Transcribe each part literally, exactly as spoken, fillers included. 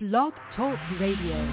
Blog Talk Radio.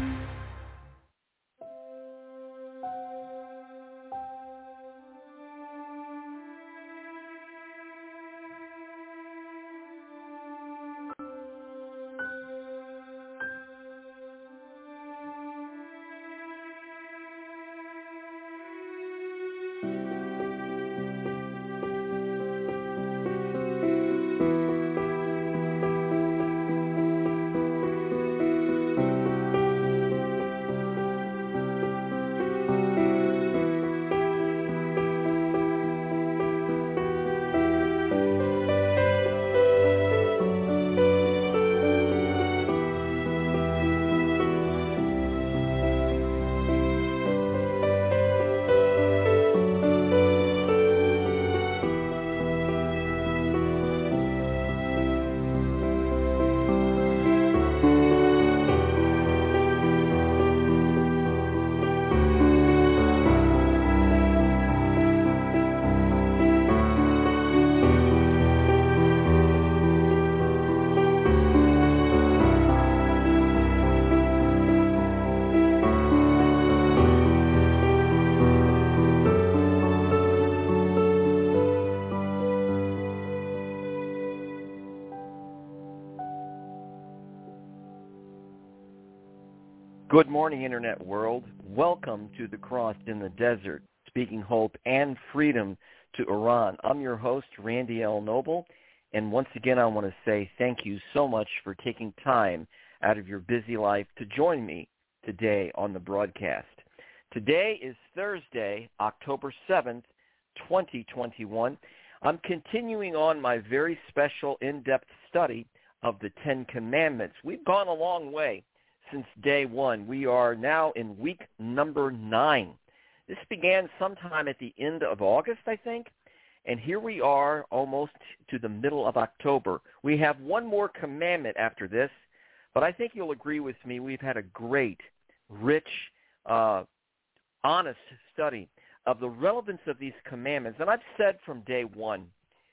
Good morning, Internet world. Welcome to The Cross in the Desert, speaking hope and freedom to Iran. I'm your host, Randy L. Noble, and once again I want to say thank you so much for taking time out of your busy life to join me today on the broadcast. Today is Thursday, October seventh, twenty twenty-one. I'm continuing on my very special in-depth study of the Ten Commandments. We've gone a long way since day one. We are now in week number nine. This began sometime at the end of August, I think, and here we are almost to the middle of October. We have one more commandment after this, but I think you'll agree with me. We've had a great, rich, uh, honest study of the relevance of these commandments. And I've said from day one,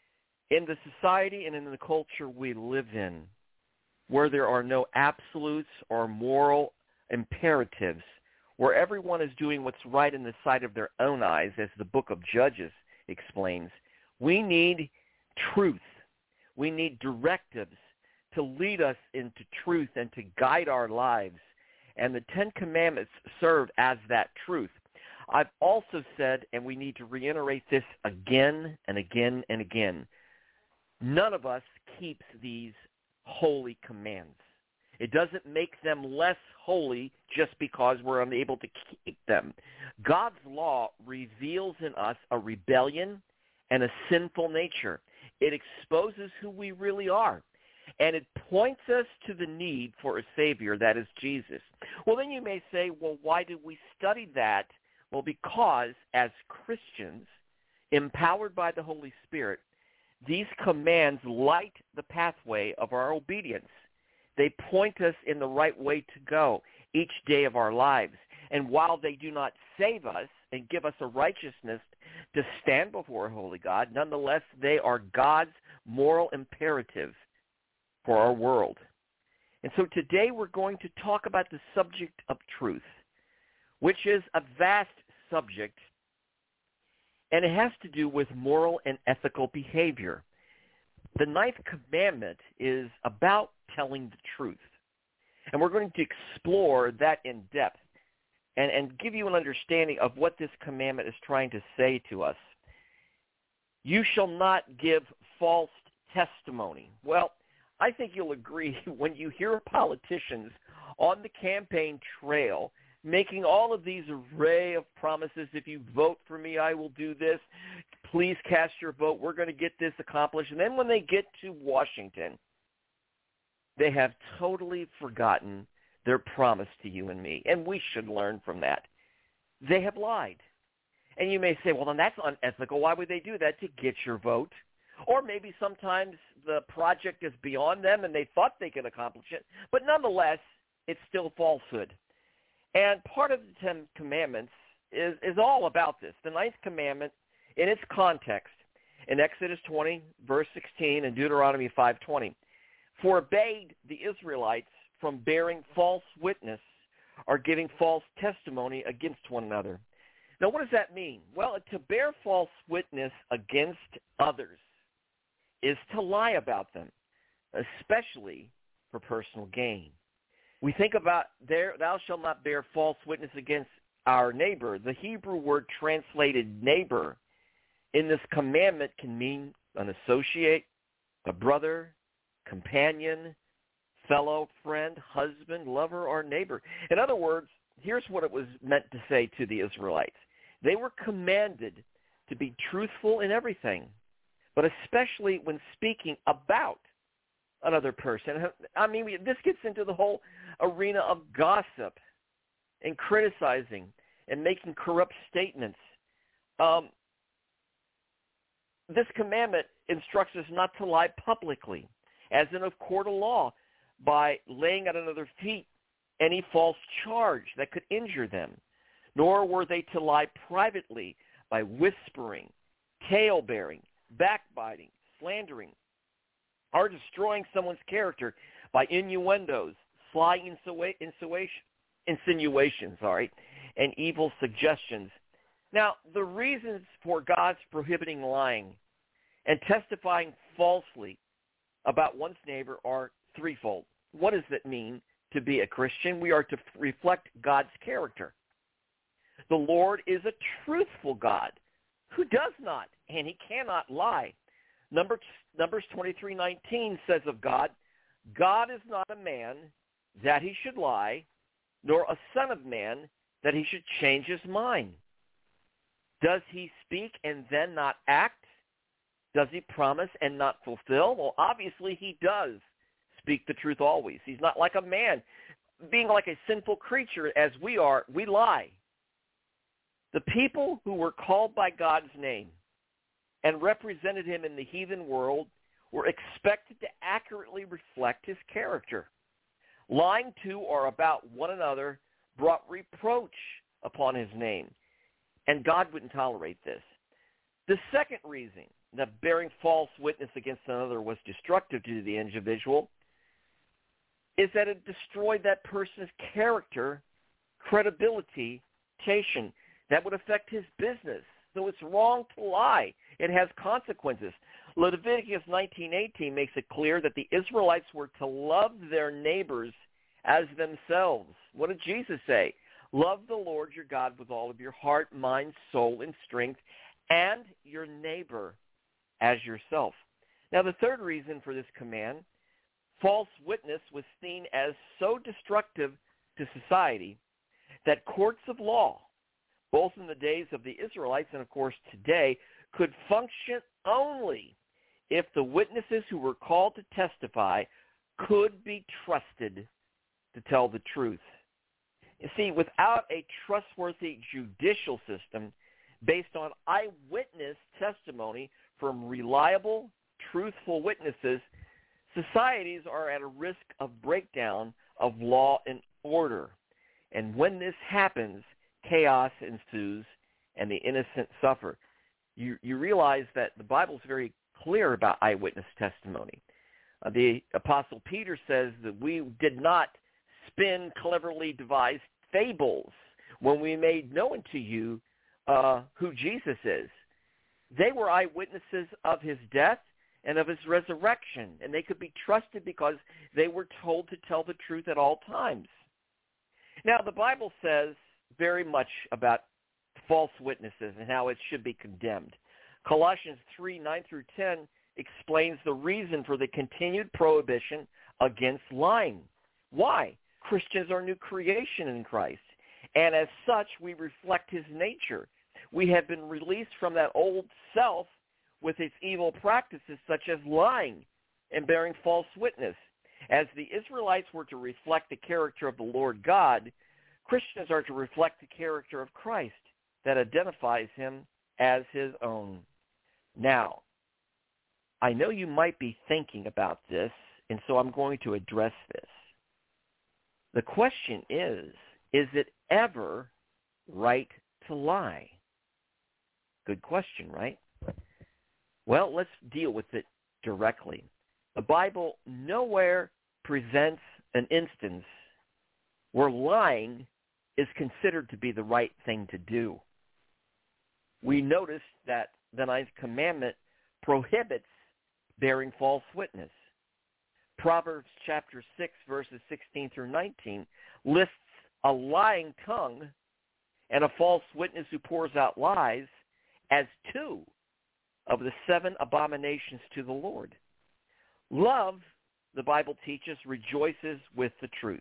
in the society and in the culture we live in, where there are no absolutes or moral imperatives, where everyone is doing what's right in the sight of their own eyes, as the book of Judges explains, we need truth. We need directives to lead us into truth and to guide our lives. And the Ten Commandments serve as that truth. I've also said, and we need to reiterate this again and again and again, none of us keeps these holy commands. It doesn't make them less holy just because we're unable to keep them. God's law reveals in us a rebellion and a sinful nature. It exposes who we really are, and it points us to the need for a Savior, that is Jesus. Well, then you may say, well, why did we study that? Well, because as Christians, empowered by the Holy Spirit, these commands light the pathway of our obedience. They point us in the right way to go each day of our lives. And while they do not save us and give us a righteousness to stand before a holy God, nonetheless, they are God's moral imperative for our world. And so today we're going to talk about the subject of truth, which is a vast subject, and it has to do with moral and ethical behavior. The ninth commandment is about telling the truth. And we're going to explore that in depth and, and give you an understanding of what this commandment is trying to say to us. You shall not give false testimony. Well, I think you'll agree when you hear politicians on the campaign trail making all of these array of promises. If you vote for me, I will do this. Please cast your vote. We're going to get this accomplished. And then when they get to Washington, they have totally forgotten their promise to you and me. And we should learn from that. They have lied. And you may say, well, then that's unethical. Why would they do that? To get your vote. Or maybe sometimes the project is beyond them and they thought they could accomplish it. But nonetheless, it's still falsehood. And part of the Ten Commandments is, is all about this. The ninth commandment, in its context, in Exodus twenty, verse sixteen, and Deuteronomy five twenty, forbade the Israelites from bearing false witness or giving false testimony against one another. Now, what does that mean? Well, to bear false witness against others is to lie about them, especially for personal gain. We think about there, thou shalt not bear false witness against our neighbor. The Hebrew word translated neighbor in this commandment can mean an associate, a brother, companion, fellow, friend, husband, lover, or neighbor. In other words, here's what it was meant to say to the Israelites. They were commanded to be truthful in everything, but especially when speaking about another person. I mean, this gets into the whole arena of gossip and criticizing and making corrupt statements. Um, this commandment instructs us not to lie publicly, as in a court of law, by laying at another's feet any false charge that could injure them, nor were they to lie privately by whispering, tale-bearing, backbiting, slandering, or destroying someone's character by innuendos, sly insinuation, insinuation, sorry, and evil suggestions. Now, the reasons for God's prohibiting lying and testifying falsely about one's neighbor are threefold. What does it mean to be a Christian? We are to reflect God's character. The Lord is a truthful God who does not, and he cannot lie. Number, Numbers twenty-three nineteen says of God, God is not a man that he should lie, nor a son of man that he should change his mind. Does he speak and then not act? Does he promise and not fulfill? Well, obviously he does speak the truth always. He's not like a man. Being like a sinful creature as we are, we lie. The people who were called by God's name and represented him in the heathen world were expected to accurately reflect his character. Lying to or about one another brought reproach upon his name, and God wouldn't tolerate this. The second reason that bearing false witness against another was destructive to the individual is that it destroyed that person's character, credibility, reputation. That would affect his business. So it's wrong to lie. It has consequences. Leviticus nineteen eighteen makes it clear that the Israelites were to love their neighbors as themselves. What did Jesus say? Love the Lord your God with all of your heart, mind, soul, and strength, and your neighbor as yourself. Now, the third reason for this command, false witness was seen as so destructive to society that courts of law, both in the days of the Israelites and, of course, today, could function only if the witnesses who were called to testify could be trusted to tell the truth. You see, without a trustworthy judicial system based on eyewitness testimony from reliable, truthful witnesses, societies are at a risk of breakdown of law and order. And when this happens, chaos ensues and the innocent suffer. You, you realize that the Bible is very clear about eyewitness testimony. Uh, the Apostle Peter says that we did not spin cleverly devised fables when we made known to you uh, who Jesus is. They were eyewitnesses of his death and of his resurrection, and they could be trusted because they were told to tell the truth at all times. Now, the Bible says very much about false witnesses and how it should be condemned. Colossians three, nine through ten explains the reason for the continued prohibition against lying. Why? Christians are new creation in Christ, and as such, we reflect his nature. We have been released from that old self with its evil practices such as lying and bearing false witness. As the Israelites were to reflect the character of the Lord God, Christians are to reflect the character of Christ that identifies him as his own. Now, I know you might be thinking about this, and so I'm going to address this. The question is, is it ever right to lie? Good question, right? Well, let's deal with it directly. The Bible nowhere presents an instance where lying is considered to be the right thing to do. We notice that the ninth commandment prohibits bearing false witness. Proverbs chapter six, verses sixteen through nineteen lists a lying tongue and a false witness who pours out lies as two of the seven abominations to the Lord. Love, the Bible teaches, rejoices with the truth.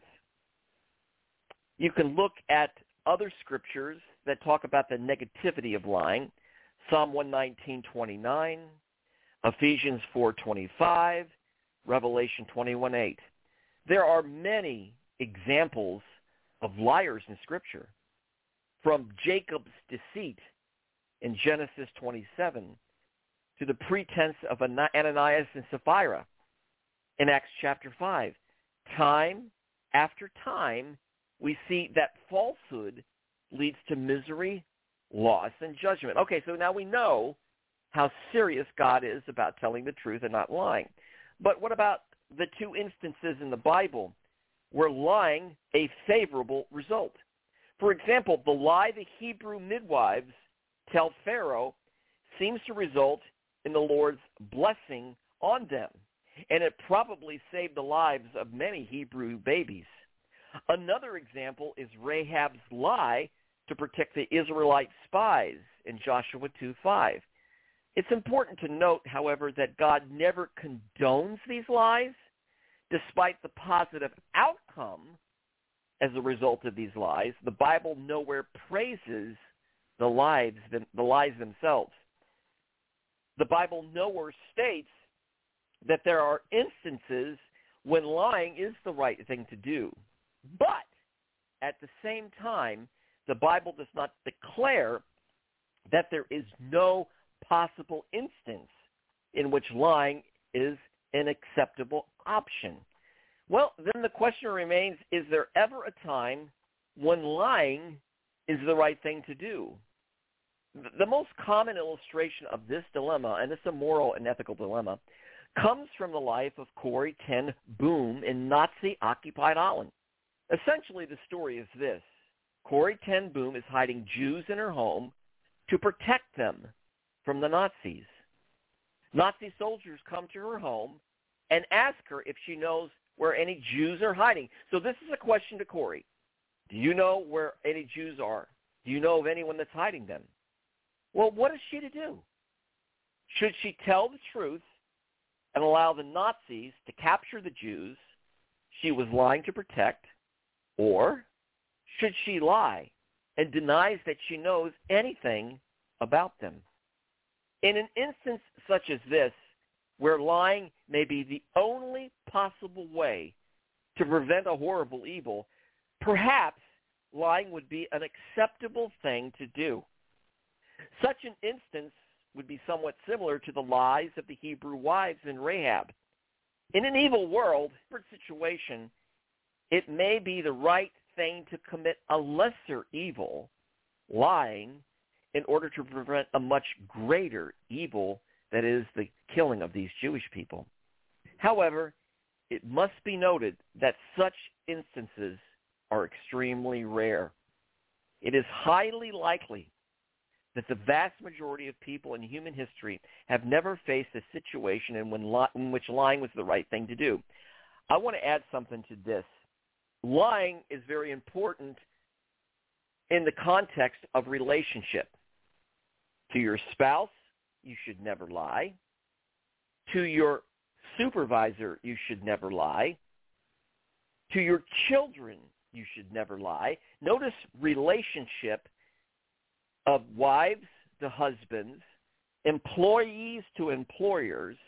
You can look at other scriptures that talk about the negativity of lying. Psalm one nineteen, twenty-nine, Ephesians four, twenty-five, Revelation twenty-one, eight. There are many examples of liars in Scripture, from Jacob's deceit in Genesis twenty-seven to the pretense of Ananias and Sapphira in Acts chapter five. Time after time, we see that falsehood leads to misery, loss, and judgment. Okay, so now we know how serious God is about telling the truth and not lying. But what about the two instances in the Bible where lying a favorable result? For example, the lie the Hebrew midwives tell Pharaoh seems to result in the Lord's blessing on them, and it probably saved the lives of many Hebrew babies. Another example is Rahab's lie to protect the Israelite spies in Joshua two five. It's important to note, however, that God never condones these lies, despite the positive outcome as a result of these lies. The Bible nowhere praises the lies, the lies themselves. The Bible nowhere states that there are instances when lying is the right thing to do. But at the same time, the Bible does not declare that there is no possible instance in which lying is an acceptable option. Well, then the question remains, is there ever a time when lying is the right thing to do? The most common illustration of this dilemma, and it's a moral and ethical dilemma, comes from the life of Corrie ten Boom in Nazi-occupied Holland. Essentially, the story is this. Corrie ten Boom is hiding Jews in her home to protect them from the Nazis. Nazi soldiers come to her home and ask her if she knows where any Jews are hiding. So this is a question to Corrie. Do you know where any Jews are? Do you know of anyone that's hiding them? Well, what is she to do? Should she tell the truth and allow the Nazis to capture the Jews she was lying to protect, or should she lie and denies that she knows anything about them? In an instance such as this, where lying may be the only possible way to prevent a horrible evil, perhaps lying would be an acceptable thing to do. Such an instance would be somewhat similar to the lies of the Hebrew wives in Rahab. In an evil world, or situation, it may be the right thing to commit a lesser evil, lying, in order to prevent a much greater evil, that is the killing of these Jewish people. However, it must be noted that such instances are extremely rare. It is highly likely that the vast majority of people in human history have never faced a situation in, when li- in which lying was the right thing to do. I want to add something to this. Lying is very important in the context of relationship. To your spouse, you should never lie. To your supervisor, you should never lie. To your children, you should never lie. Notice relationship of wives to husbands, employees to employers,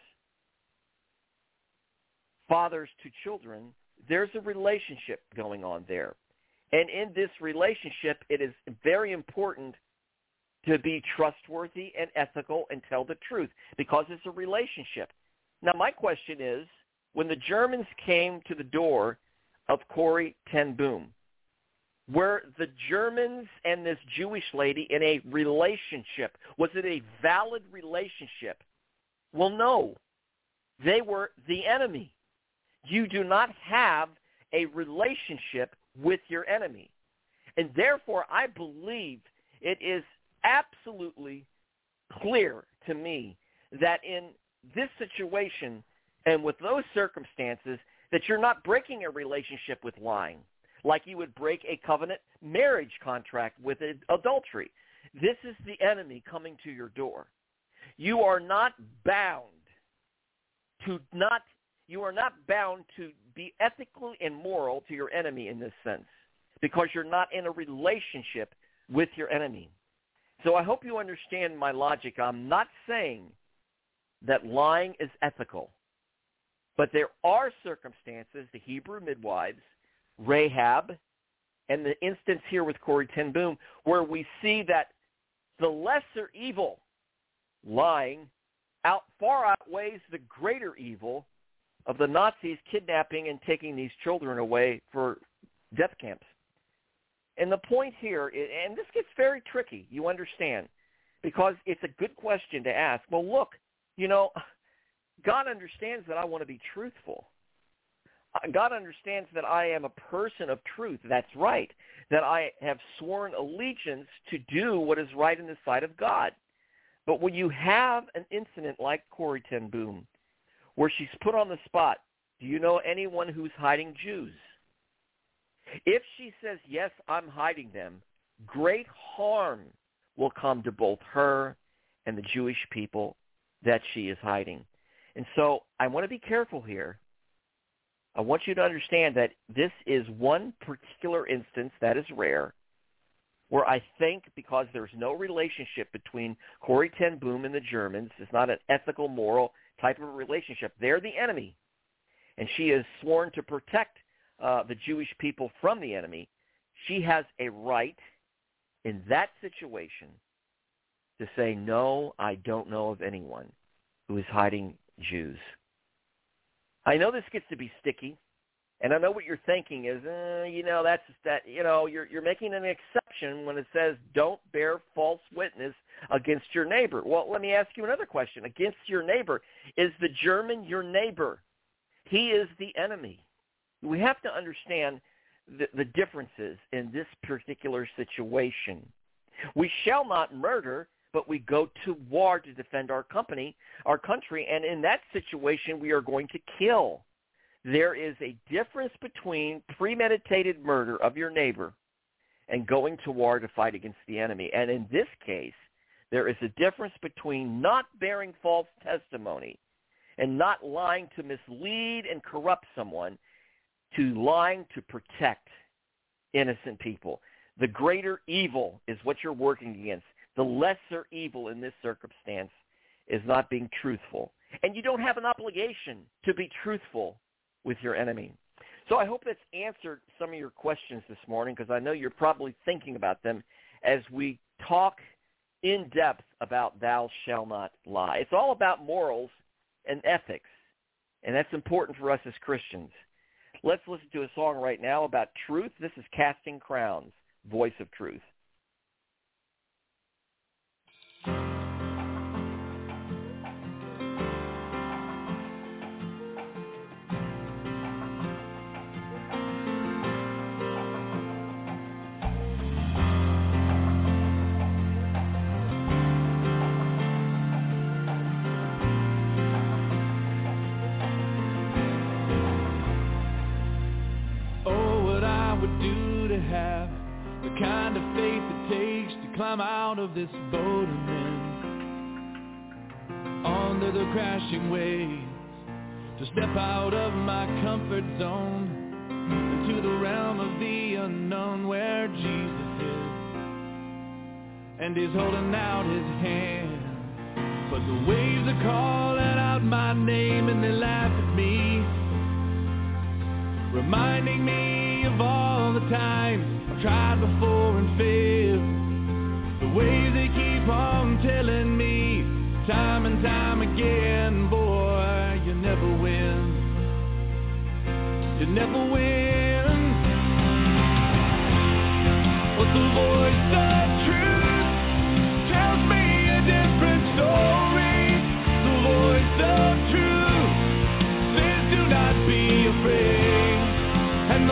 fathers to children. There's a relationship going on there. And in this relationship, it is very important to be trustworthy and ethical and tell the truth, because it's a relationship. Now, my question is, when the Germans came to the door of Corrie ten Boom, were the Germans and this Jewish lady in a relationship? Was it a valid relationship? Well, no. They were the enemy. You do not have a relationship with your enemy. And therefore, I believe it is absolutely clear to me that in this situation and with those circumstances, that you're not breaking a relationship with lying, like you would break a covenant marriage contract with adultery. This is the enemy coming to your door. You are not bound to not, you are not bound to be ethical and moral to your enemy in this sense, because you're not in a relationship with your enemy. So I hope you understand my logic. I'm not saying that lying is ethical, but there are circumstances, the Hebrew midwives, Rahab, and the instance here with Corrie ten Boom, where we see that the lesser evil, lying, out far outweighs the greater evil of the Nazis kidnapping and taking these children away for death camps. And the point here, and this gets very tricky, you understand, because it's a good question to ask. Well, look, you know, God understands that I want to be truthful. God understands that I am a person of truth. That's right, that I have sworn allegiance to do what is right in the sight of God. But when you have an incident like Corrie ten Boom, where she's put on the spot, do you know anyone who's hiding Jews? If she says, yes, I'm hiding them, great harm will come to both her and the Jewish people that she is hiding. And so I want to be careful here. I want you to understand that this is one particular instance that is rare, where I think because there's no relationship between Corrie ten Boom and the Germans, it's not an ethical, moral type of relationship. They're the enemy, and she is sworn to protect uh, the Jewish people from the enemy. She has a right in that situation to say, no, I don't know of anyone who is hiding Jews. I know this gets to be sticky, and I know what you're thinking is, uh, you know, that's that. You know, you're you're making an exception when it says don't bear false witness against your neighbor. Well, let me ask you another question. Against your neighbor, is the German your neighbor? He is the enemy. We have to understand the, the differences in this particular situation. We shall not murder, but we go to war to defend our company, our country, and in that situation, we are going to kill. There is a difference between premeditated murder of your neighbor and going to war to fight against the enemy. And in this case, there is a difference between not bearing false testimony and not lying to mislead and corrupt someone to lying to protect innocent people. The greater evil is what you're working against. The lesser evil in this circumstance is not being truthful. And you don't have an obligation to be truthful with your enemy. So I hope that's answered some of your questions this morning, because I know you're probably thinking about them as we talk in depth about thou shalt not lie. It's all about morals and ethics, and that's important for us as Christians. Let's listen to a song right now about truth. This is Casting Crowns, Voice of Truth. Kind of faith it takes to climb out of this boat and then onto the crashing waves, to step out of my comfort zone into the realm of the unknown where Jesus is, and he's holding out his hand. But the waves are calling out my name and they laugh at me, reminding me of all the times tried before and failed. The waves they keep on telling me time and time again, boy, you never win. You never win. But the voice of truth tells me a different story. The voice of truth says do not be afraid. And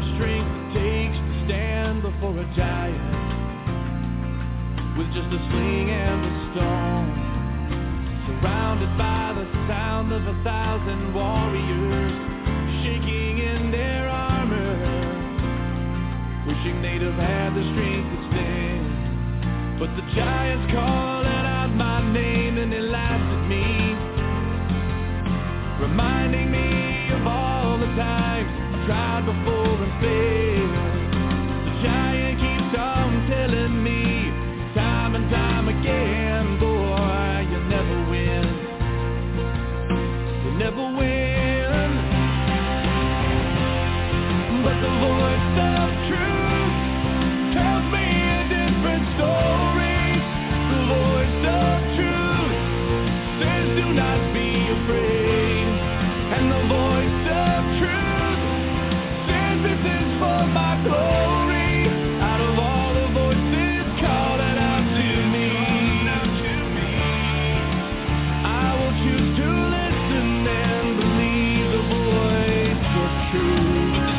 the strength it takes to stand before a giant with just a sling and a stone, surrounded by the sound of a thousand warriors shaking in their armor, wishing they'd have had the strength to stand. But the giants calling out my name and they laughed at me, reminding me of all the times I've tried before and failed. The giant keeps on telling me time and time again, boy, you never win. You never win. But the voice of truth tells me a different story. The voice of truth says do not be afraid. And the voice of truth says this is for my glory. Out of all the voices calling out to me, I will choose to listen and believe the voice of truth.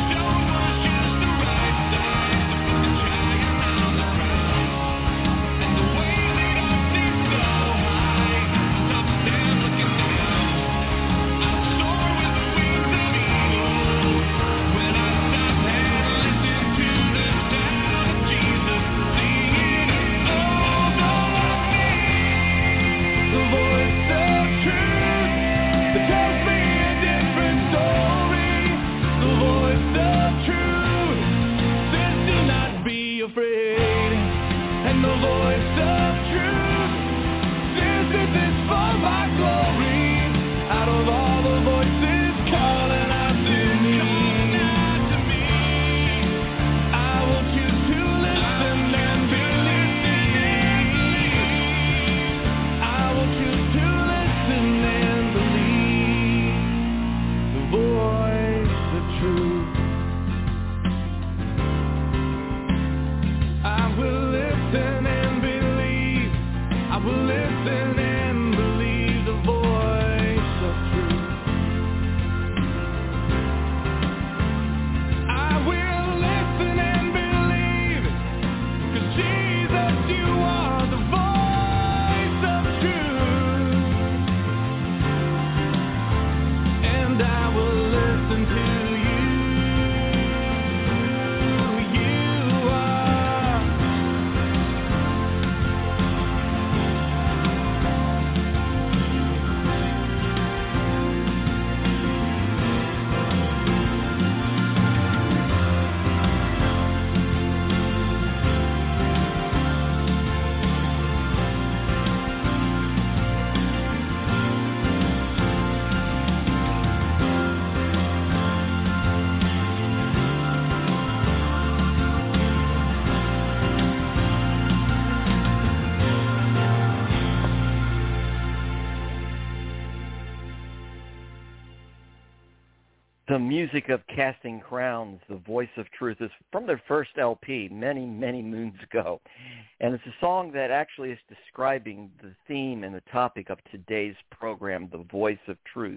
The music of Casting Crowns, The Voice of Truth, is from their first L P many, many moons ago. And it's a song that actually is describing the theme and the topic of today's program, The Voice of Truth.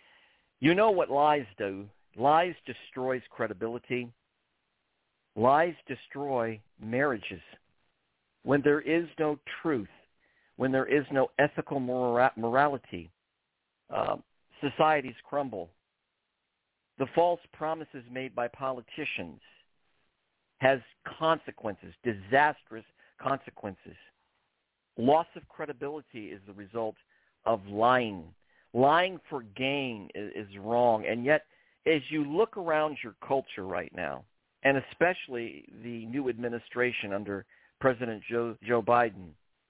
You know what lies do. Lies destroys credibility. Lies destroy marriages. When there is no truth, when there is no ethical mora- morality, uh, societies crumble. The false promises made by politicians has consequences, disastrous consequences. Loss of credibility is the result of lying. Lying for gain is, is wrong. And yet, as you look around your culture right now, and especially the new administration under President Joe, Joe Biden,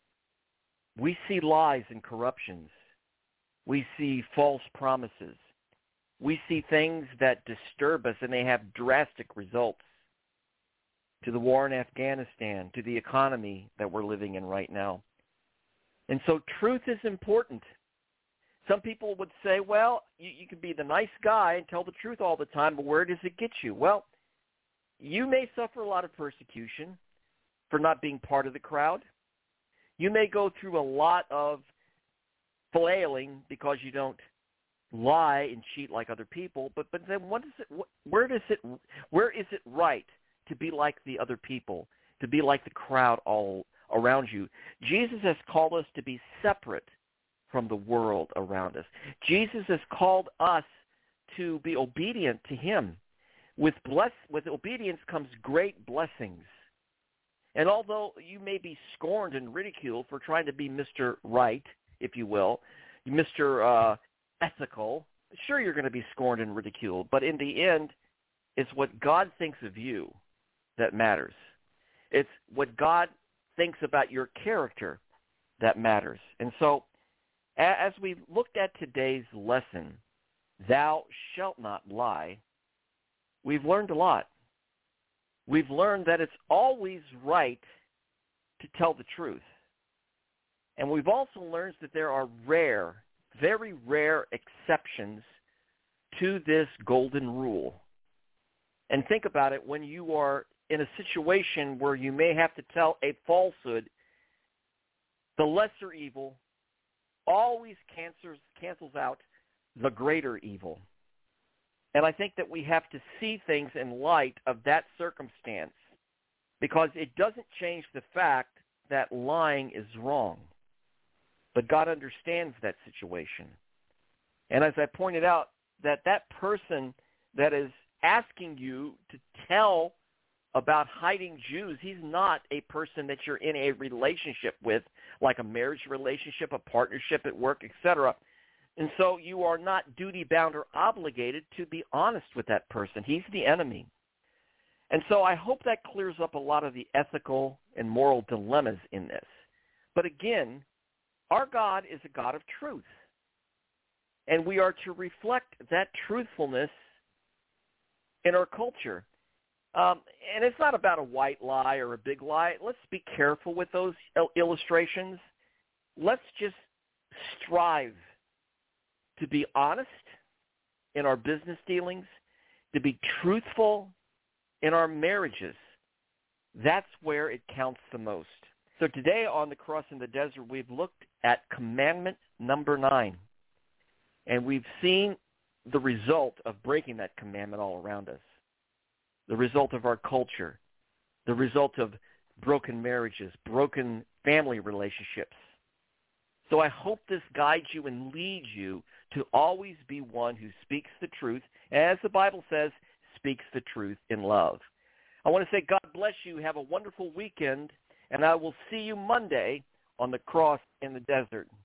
we see lies and corruptions. We see false promises. We see things that disturb us, and they have drastic results to the war in Afghanistan, to the economy that we're living in right now. And so truth is important. Some people would say, well, you, you can be the nice guy and tell the truth all the time, but where does it get you? Well, you may suffer a lot of persecution for not being part of the crowd. You may go through a lot of flailing because you don't lie and cheat like other people, but but then what is it? Where does it? Where is it right to be like the other people, to be like the crowd all around you? Jesus has called us to be separate from the world around us. Jesus has called us to be obedient to him. With bless, with obedience comes great blessings. And although you may be scorned and ridiculed for trying to be Mister Right, if you will, Mister Uh, ethical, sure, you're going to be scorned and ridiculed, but in the end, it's what God thinks of you that matters. It's what God thinks about your character that matters. And so, as we looked at today's lesson, thou shalt not lie, we've learned a lot. We've learned that it's always right to tell the truth. And we've also learned that there are rare, very rare exceptions to this golden rule. And think about it, when you are in a situation where you may have to tell a falsehood, the lesser evil always cancels, cancels out the greater evil. And I think that we have to see things in light of that circumstance, because it doesn't change the fact that lying is wrong. But God understands that situation. And as I pointed out, that that person that is asking you to tell about hiding Jews, he's not a person that you're in a relationship with, like a marriage relationship, a partnership at work, et cetera. And so you are not duty-bound or obligated to be honest with that person. He's the enemy. And so I hope that clears up a lot of the ethical and moral dilemmas in this. But again, our God is a God of truth. And we are to reflect that truthfulness in our culture. Um, and it's not about a white lie or a big lie. Let's be careful with those illustrations. Let's just strive to be honest in our business dealings, to be truthful in our marriages. That's where it counts the most. So today on The Cross in the Desert, we've looked at commandment number nine. And we've seen the result of breaking that commandment all around us. The result of our culture. The result of broken marriages, broken family relationships. So I hope this guides you and leads you to always be one who speaks the truth, as the Bible says, speaks the truth in love. I want to say God bless you. Have a wonderful weekend, and I will see you Monday on The Cross in the Desert.